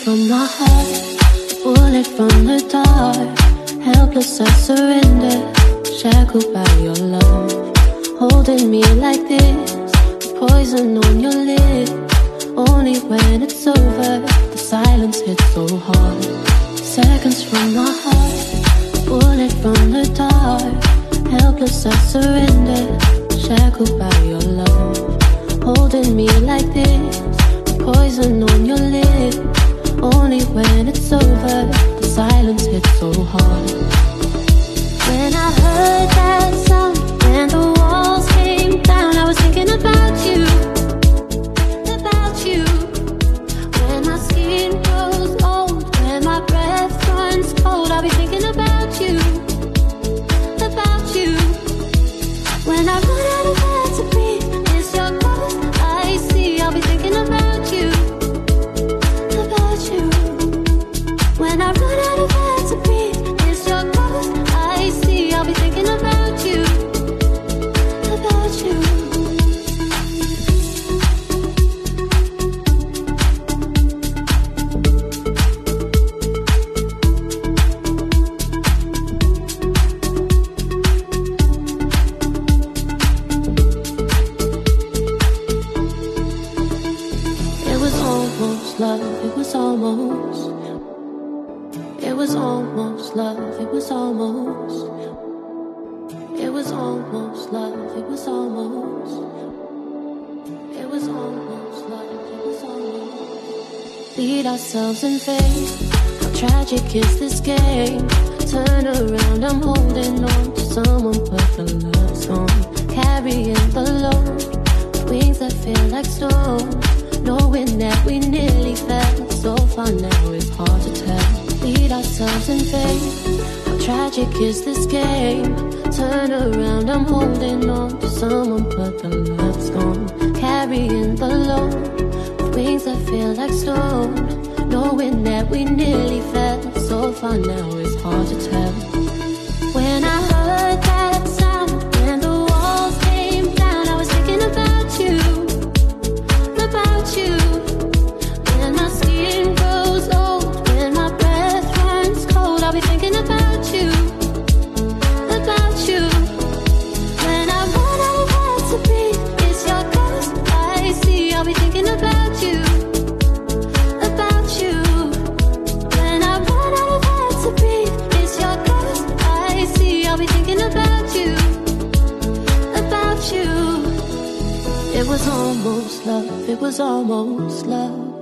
from my heart, bullet from the dark. Helpless I surrender, shackled by your love. Holding me like this, poison on your lips. Only when it's over, the silence hits so hard. Seconds from my heart, bullet from the dark. Helpless I surrender, shackled by your love. Holding me like this, poison on your lips. Only when it's over, the silence hits so hard. When I heard that sound, when the walls came down, I was thinking about you, about you. When my skin grows old, when my breath runs cold, I'll be thinking about you, about you. When I run out of air to breathe, it's your ghost I see, I'll be thinking about you, about you. When I run out of air to breathe, it's your ghost I see, I'll be thinking about you, about you. It was almost love, it was almost. It was almost love, it was almost. It was almost love, it was almost. It was almost love, it was almost. Lead ourselves in faith, how tragic is this game? Turn around, I'm holding on to someone, but the love's gone. Carrying the load, wings that feel like stone. Knowing that we nearly fell so far now, it's hard to tell. Lead ourselves in faith, how tragic is this game? Turn around, I'm holding on to someone, but the love's gone. Carrying the load, wings that feel like stone. Knowing that we nearly fell so far now, it's hard to tell. When I heard that sound, when the walls came down, I was thinking about you, about you. When my skin grows old, when my breath runs cold, I'll be thinking about you, about you. When I run out of air to breathe, it's your ghost I see, I'll be thinking about you, about you. When I run out of air to breathe, it's your ghost I see, I'll be thinking about you, about you. It was almost love, it was almost love.